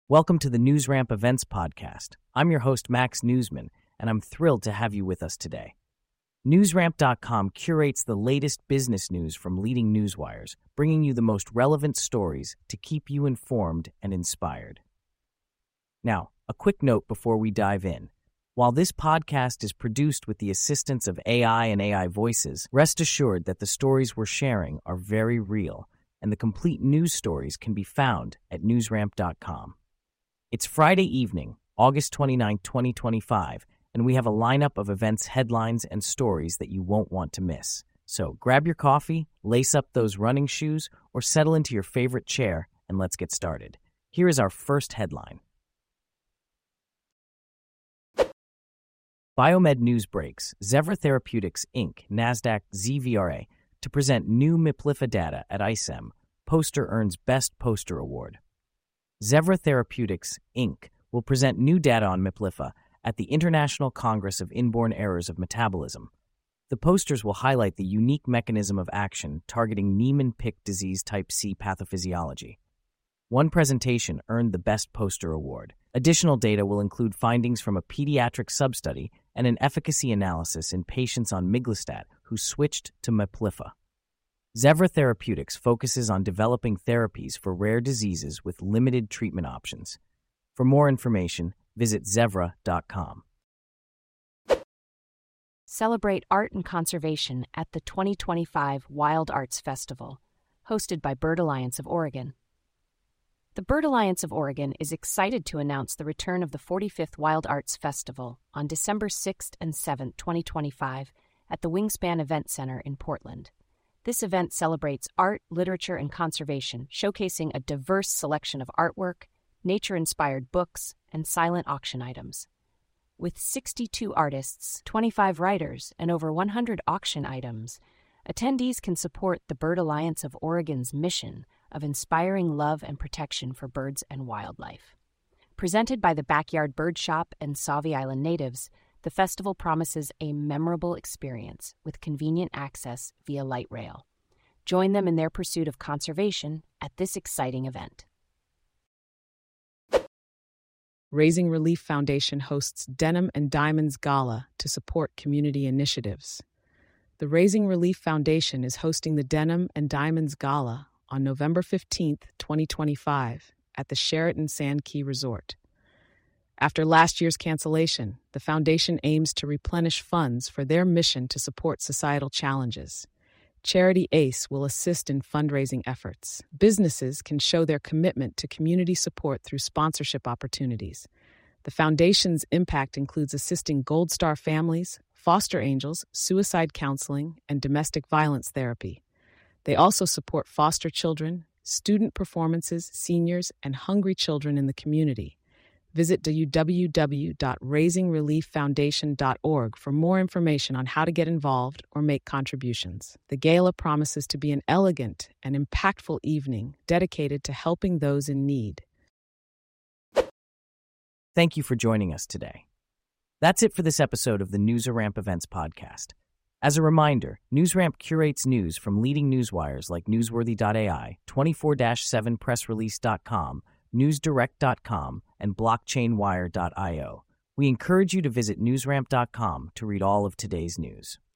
Welcome to the NewsRamp Events Podcast. I'm your host, Max Newsman, and I'm thrilled to have you with us today. NewsRamp.com curates the latest business news from leading newswires, bringing you the most relevant stories to keep you informed and inspired. Now, a quick note before we dive in. While this podcast is produced with the assistance of AI and AI voices, rest assured that the stories we're sharing are very real, and the complete news stories can be found at NewsRamp.com. It's Friday evening, August 29, 2025, and we have a lineup of events, headlines, and stories that you won't want to miss. So grab your coffee, lace up those running shoes, or settle into your favorite chair, and let's get started. Here is our first headline. Biomed News breaks Zevra Therapeutics, Inc., NASDAQ ZVRA, to present new Miplyffa data at ISEM. Poster earns Best Poster Award. Zevra Therapeutics, Inc. will present new data on Miplyffa at the International Congress of Inborn Errors of Metabolism. The posters will highlight the unique mechanism of action targeting Niemann-Pick disease type C pathophysiology. One presentation earned the Best Poster Award. Additional data will include findings from a pediatric substudy and an efficacy analysis in patients on miglustat who switched to Miplyffa. Zevra Therapeutics focuses on developing therapies for rare diseases with limited treatment options. For more information, visit Zevra.com. Celebrate art and conservation at the 2025 Wild Arts Festival, hosted by Bird Alliance of Oregon. The Bird Alliance of Oregon is excited to announce the return of the 45th Wild Arts Festival on December 6th and 7th, 2025, at the Wingspan Event Center in Portland. This event celebrates art, literature, and conservation, showcasing a diverse selection of artwork, nature-inspired books, and silent auction items. With 62 artists, 25 writers, and over 100 auction items, attendees can support the Bird Alliance of Oregon's mission of inspiring love and protection for birds and wildlife. Presented by the Backyard Bird Shop and Sauvie Island natives, the festival promises a memorable experience with convenient access via light rail. Join them in their pursuit of conservation at this exciting event. Raising Relief Foundation hosts Denim and Diamonds Gala to support community initiatives. The Raising Relief Foundation is hosting the Denim and Diamonds Gala on November 15, 2025, at the Sheraton Sand Key Resort. After last year's cancellation, the foundation aims to replenish funds for their mission to support societal challenges. Charity ACE will assist in fundraising efforts. Businesses can show their commitment to community support through sponsorship opportunities. The foundation's impact includes assisting Gold Star families, foster angels, suicide counseling, and domestic violence therapy. They also support foster children, student performances, seniors, and hungry children in the community. Visit www.raisingrelieffoundation.org for more information on how to get involved or make contributions. The gala promises to be an elegant and impactful evening dedicated to helping those in need. Thank you for joining us today. That's it for this episode of the NewsRamp Events Podcast. As a reminder, NewsRamp curates news from leading newswires like Newsworthy.ai, 24/7pressrelease.com, newsdirect.com, and blockchainwire.io. We encourage you to visit newsramp.com to read all of today's news.